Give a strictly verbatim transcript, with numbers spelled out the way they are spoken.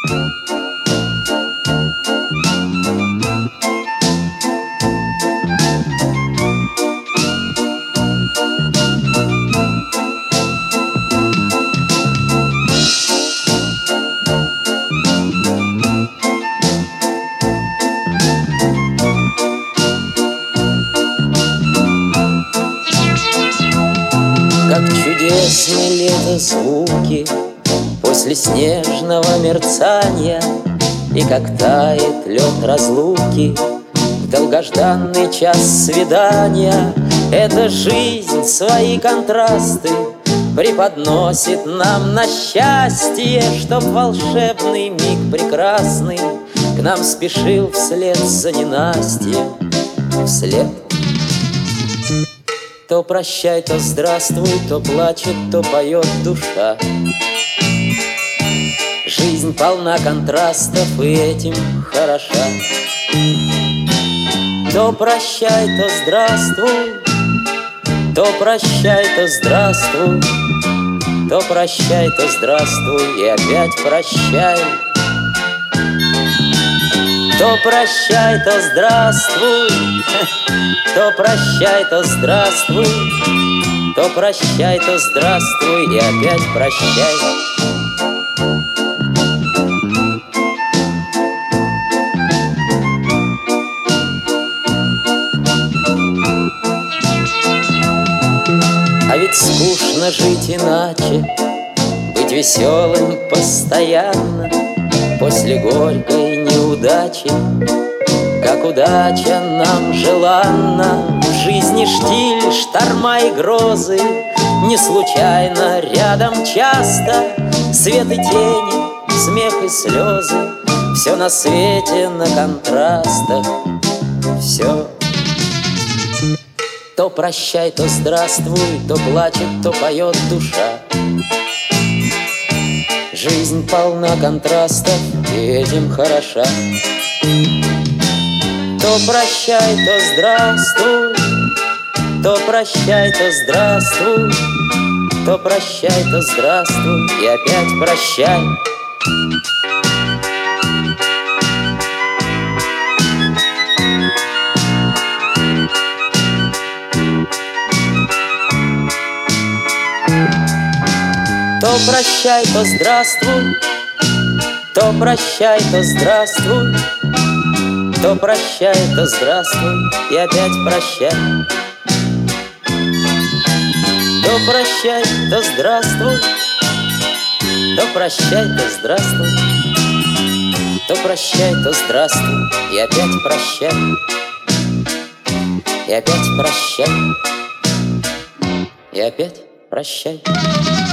Как чудесны лето звуки после снежного мерцания, и как тает лед разлуки в долгожданный час свидания. Эта жизнь свои контрасты преподносит нам на счастье, чтоб волшебный миг прекрасный к нам спешил вслед за ненастьем, вслед. То прощай, то здравствуй, то плачет, то поет душа. Жизнь полна контрастов, и этим хороша. То прощай, то здравствуй, то прощай, то здравствуй, то прощай, то здравствуй, и опять прощай. То прощай, то здравствуй, то прощай, то здравствуй, то прощай, то здравствуй, и опять прощай. А ведь скучно жить иначе, быть веселым постоянно после горькой неудачи. Как удача нам желанна, в жизни штиль, шторма и грозы, не случайно рядом часто свет и тени, смех и слезы. Все на свете на контрастах, все. То прощай, то здравствуй, то плачет, то поет душа. Жизнь полна контрастов, и этим хороша. То прощай, то здравствуй, то прощай, то здравствуй, то прощай, то здравствуй, и опять прощай. То прощай, то здравствуй, то прощай, то здравствуй, то прощай, то здравствуй, и опять прощай. То прощай, то здравствуй, то прощай, то здравствуй, то прощай, то здравствуй, и опять прощай. И опять прощай, и опять прощай.